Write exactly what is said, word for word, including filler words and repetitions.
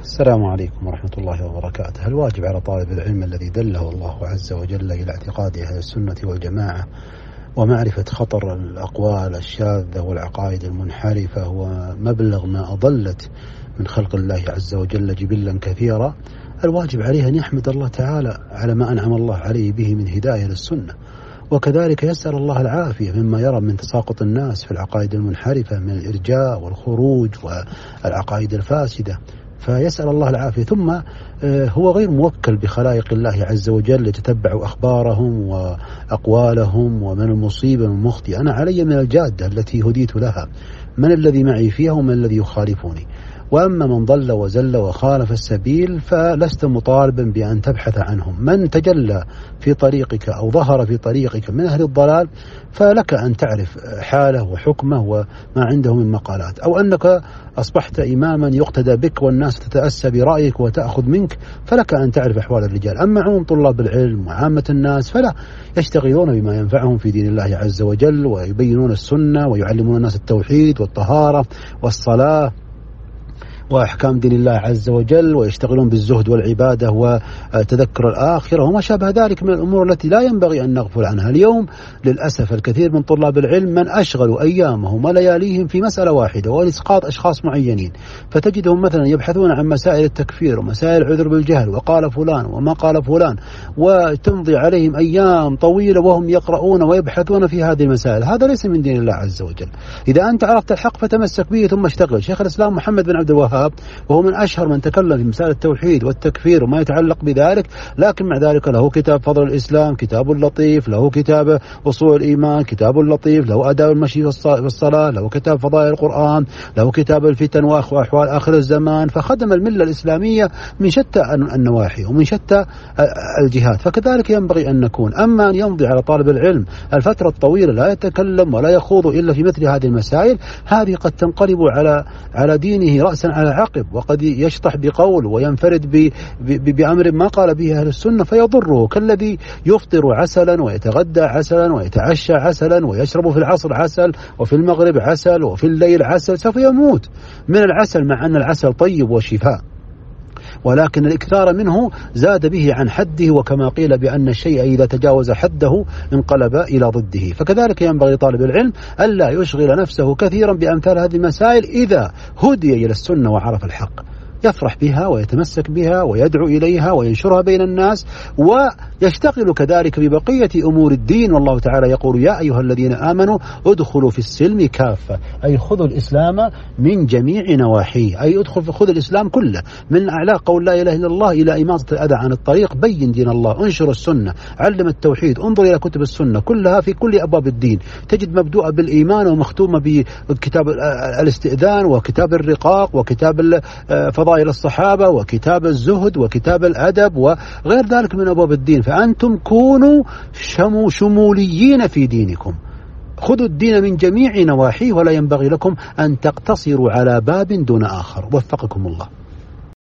السلام عليكم ورحمة الله وبركاته. هل واجب على طالب العلم الذي دله الله عز وجل إلى اعتقاد أهل السنة والجماعة ومعرفة خطر الأقوال الشاذة والعقائد المنحرفة ومبلغ ما أضلت من خلق الله عز وجل جبلا كثيرا، الواجب عليه أن يحمد الله تعالى على ما أنعم الله عليه به من هداية للسنة، وكذلك يسأل الله العافية مما يرى من تساقط الناس في العقائد المنحرفة من الإرجاء والخروج والعقائد الفاسدة، فيسأل الله العافية. ثم هو غير موكل بخلائق الله عز وجل يتتبع أخبارهم وأقوالهم ومن المصيبة من المخطئ. أنا علي من الجادة التي هديت لها، من الذي معي فيها ومن الذي يخالفني. وأما من ضل وزل وخالف السبيل فلست مطالبا بأن تبحث عنهم. من تجلى في طريقك أو ظهر في طريقك من أهل الضلال فلك أن تعرف حاله وحكمه وما عنده من مقالات، أو أنك أصبحت إماما يقتدى بك والناس تتأسى برأيك وتأخذ منك، فلك أن تعرف أحوال الرجال. أما عموم طلاب العلم وعامة الناس فلا يشتغلون بما ينفعهم في دين الله عز وجل ويبينون السنة ويعلمون الناس التوحيد والطهارة والصلاة وأحكام دين الله عز وجل، ويشتغلون بالزهد والعبادة وتذكر الآخرة وما شابه ذلك من الأمور التي لا ينبغي أن نغفل عنها. اليوم للأسف الكثير من طلاب العلم من أشغلوا أيامهم ولياليهم في مسألة واحدة وإسقاط أشخاص معينين، فتجدهم مثلا يبحثون عن مسائل التكفير ومسائل العذر بالجهل وقال فلان وما قال فلان، وتمضي عليهم أيام طويلة وهم يقرؤون ويبحثون في هذه المسائل. هذا ليس من دين الله عز وجل. إذا أنت عرفت الحق فتمسك به ثم اشتغل. شيخ الإسلام محمد بن عبد الوهاب وهو من أشهر من تكلم في مسائل التوحيد والتكفير وما يتعلق بذلك، لكن مع ذلك له كتاب فضل الإسلام، كتاب لطيف، له كتاب أصول الإيمان، كتاب لطيف، له آداب المشي والصلاة، له كتاب فضائل القرآن، له كتاب الفتن وأحوال آخر الزمان. فخدم الملة الإسلامية من شتى النواحي ومن شتى الجهات، فكذلك ينبغي أن نكون. أما أن يمضي على طالب العلم الفترة الطويلة لا يتكلم ولا يخوض إلا في مثل هذه المسائل، هذه قد تنقلب على على دينه رأسا على عقب، وقد يشطح بقول وينفرد ب ب بأمر ما قال به أهل السنة فيضره، كالذي يفطر عسلا ويتغدى عسلا ويتعشى عسلا ويشرب في العصر عسل وفي المغرب عسل وفي الليل عسل، سوف يموت من العسل مع أن العسل طيب وشفاء، ولكن الإكثار منه زاد به عن حده، وكما قيل بأن الشيء إذا تجاوز حده انقلب إلى ضده. فكذلك ينبغي طالب العلم ألا يشغل نفسه كثيرا بأمثال هذه المسائل. إذا هدي إلى السنة وعرف الحق يفرح بها ويتمسك بها ويدعو إليها وينشرها بين الناس، ويشتغل كذلك ببقية أمور الدين. والله تعالى يقول: يا أيها الذين آمنوا ادخلوا في السلم كافة، أي خذوا الإسلام من جميع نواحيه، أي ادخل في خذ الإسلام كله، من أعلى قول لا إله إلا الله إلى إماطة الأذى عن الطريق. بين دين الله، انشر السنة، علم التوحيد، انظر إلى كتب السنة كلها في كل أبواب الدين، تجد مبدوءة بالإيمان ومختومة بكتاب الاستئذان وكتاب الرقاق وكتاب فضائل الصحابة وكتاب الزهد وكتاب الأدب وغير ذلك من أبواب الدين. فأنتم كونوا شمو شموليين في دينكم، خذوا الدين من جميع نواحيه، ولا ينبغي لكم أن تقتصروا على باب دون آخر. وفقكم الله.